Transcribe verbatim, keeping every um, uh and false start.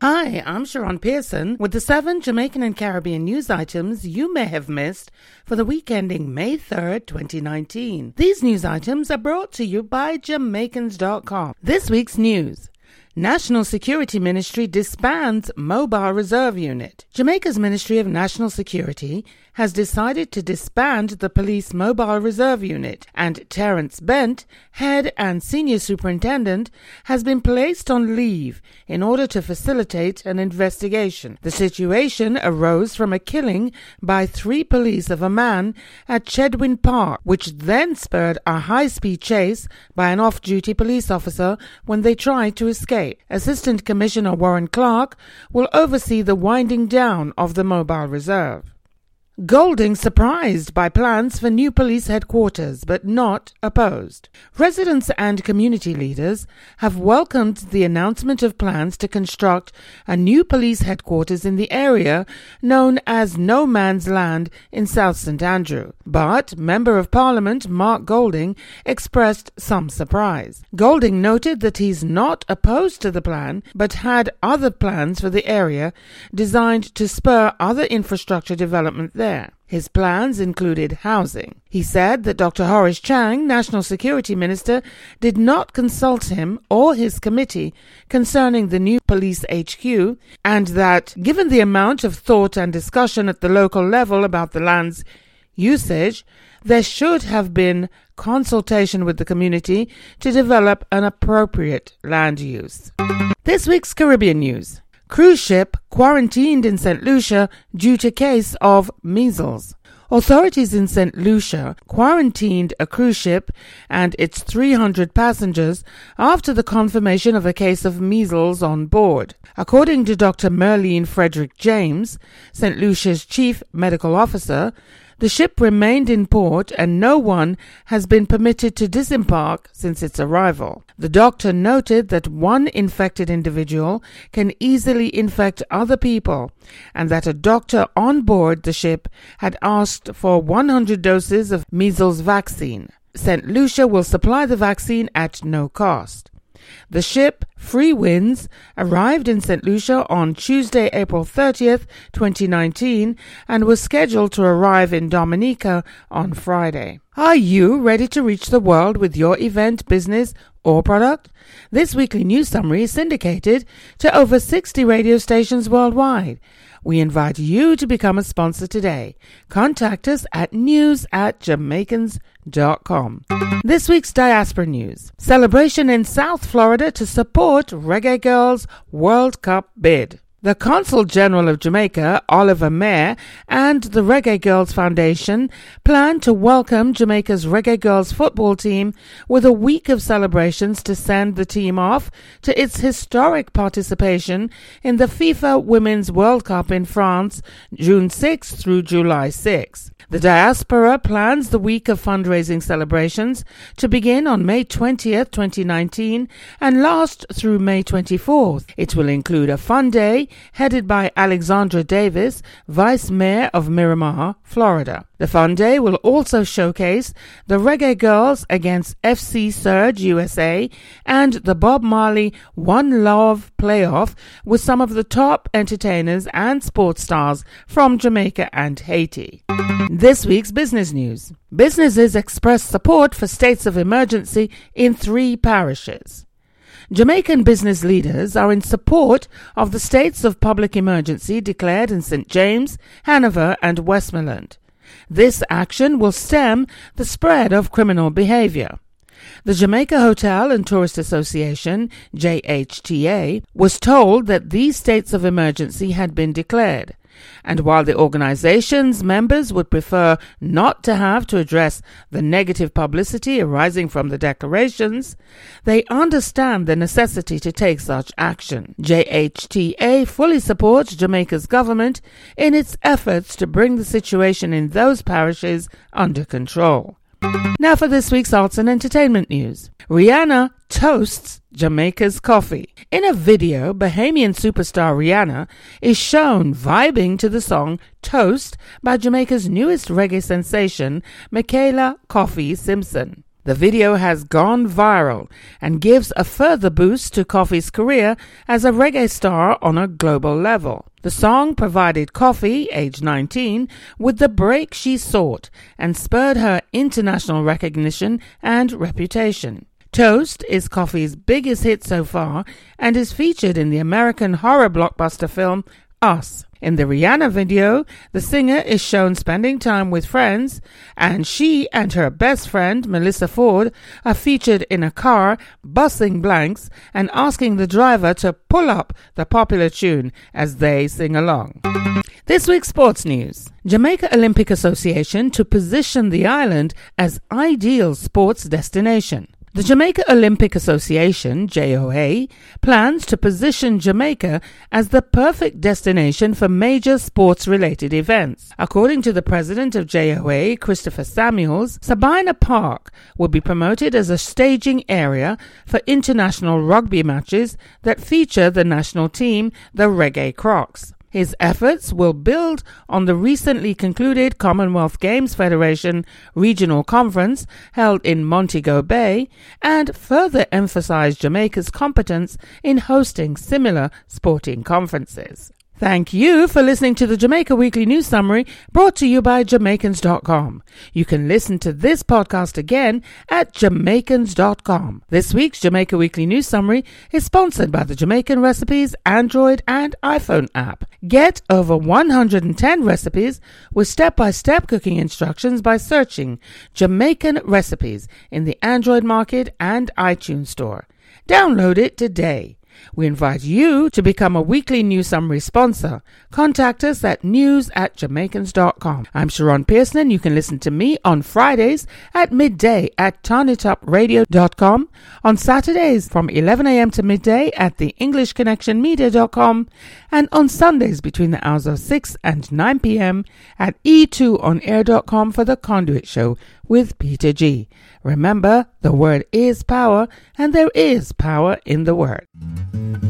Hi, I'm Sharon Pearson with the seven Jamaican and Caribbean news items you may have missed for the week ending May third, twenty nineteen. These news items are brought to you by Jamaicans dot com. This week's news. National Security Ministry disbands Mobile Reserve Unit. Jamaica's Ministry of National Security has decided to disband the Police Mobile Reserve Unit, and Terence Bent, head and senior superintendent, has been placed on leave in order to facilitate an investigation. The situation arose from a killing by three police of a man at Chedwin Park, which then spurred a high-speed chase by an off-duty police officer when they tried to escape. Assistant Commissioner Warren Clark will oversee the winding down of the Mobile Reserve. Golding surprised by plans for new police headquarters, but not opposed. Residents and community leaders have welcomed the announcement of plans to construct a new police headquarters in the area known as No Man's Land in South Saint Andrew. But Member of Parliament Mark Golding expressed some surprise. Golding noted that he's not opposed to the plan, but had other plans for the area designed to spur other infrastructure development there. There. His plans included housing. He said that Doctor Horace Chang, National Security Minister, did not consult him or his committee concerning the new police H Q, and that, given the amount of thought and discussion at the local level about the land's usage, there should have been consultation with the community to develop an appropriate land use. This week's Caribbean news. Cruise ship quarantined in Saint Lucia due to case of measles. Authorities in Saint Lucia quarantined a cruise ship and its three hundred passengers after the confirmation of a case of measles on board. According to Doctor Merlene Frederick James, Saint Lucia's chief medical officer, the ship remained in port and no one has been permitted to disembark since its arrival. The doctor noted that one infected individual can easily infect other people and that a doctor on board the ship had asked for one hundred doses of measles vaccine. Saint Lucia will supply the vaccine at no cost. The ship, Free Winds, arrived in Saint Lucia on Tuesday, April thirtieth, twenty nineteen, and was scheduled to arrive in Dominica on Friday. Are you ready to reach the world with your event, business, or product? This weekly news summary is syndicated to over sixty radio stations worldwide. We invite you to become a sponsor today. Contact us at news at Jamaicans dot com. This week's Diaspora News. Celebration in South Florida to support Reggae Girls World Cup bid. The Consul General of Jamaica, Oliver Mayer, and the Reggae Girls Foundation plan to welcome Jamaica's Reggae Girls football team with a week of celebrations to send the team off to its historic participation in the FIFA Women's World Cup in France, June sixth through July sixth. The Diaspora plans the week of fundraising celebrations to begin on May twentieth, twenty nineteen and last through May twenty-fourth. It will include a fun day headed by Alexandra Davis, Vice Mayor of Miramar, Florida. The fun day will also showcase the Reggae Girls against F C Surge U S A and the Bob Marley One Love playoff with some of the top entertainers and sports stars from Jamaica and Haiti. This week's business news. Businesses express support for states of emergency in three parishes. Jamaican business leaders are in support of the states of public emergency declared in Saint James, Hanover, and Westmoreland. This action will stem the spread of criminal behavior. The Jamaica Hotel and Tourist Association, J H T A, was told that these states of emergency had been declared. And while the organization's members would prefer not to have to address the negative publicity arising from the declarations, they understand the necessity to take such action. J H T A fully supports Jamaica's government in its efforts to bring the situation in those parishes under control. Now for this week's arts and entertainment news. Rihanna toasts Jamaica's coffee. In a video, Bahamian superstar Rihanna is shown vibing to the song Toast by Jamaica's newest reggae sensation, Michaela Coffee Simpson. The video has gone viral and gives a further boost to Koffee's career as a reggae star on a global level. The song provided Koffee, age nineteen, with the break she sought and spurred her international recognition and reputation. Toast is Koffee's biggest hit so far and is featured in the American horror blockbuster film Us. In the Rihanna video, the singer is shown spending time with friends, and she and her best friend, Melissa Ford, are featured in a car busting blanks and asking the driver to pull up the popular tune as they sing along. This week's sports news. Jamaica Olympic Association to position the island as ideal sports destination. The Jamaica Olympic Association, J O A, plans to position Jamaica as the perfect destination for major sports-related events. According to the president of J O A, Christopher Samuels, Sabina Park will be promoted as a staging area for international rugby matches that feature the national team, the Reggae Crocs. His efforts will build on the recently concluded Commonwealth Games Federation Regional Conference held in Montego Bay and further emphasize Jamaica's competence in hosting similar sporting conferences. Thank you for listening to the Jamaica Weekly News Summary brought to you by Jamaicans dot com. You can listen to this podcast again at Jamaicans dot com. This week's Jamaica Weekly News Summary is sponsored by the Jamaican Recipes Android and iPhone app. Get over one hundred ten recipes with step-by-step cooking instructions by searching Jamaican Recipes in the Android market and iTunes Store. Download it today. We invite you to become a weekly news summary sponsor. Contact us at news at Jamaicans dot com. I'm Sharon Pearson, and you can listen to me on Fridays at midday at turn it up radio dot com, on Saturdays from eleven a.m. to midday at the english connection media dot com, and on Sundays between the hours of six and nine p.m. at e two on air dot com for the Conduit Show with Peter G. Remember, the word is power, and there is power in the word.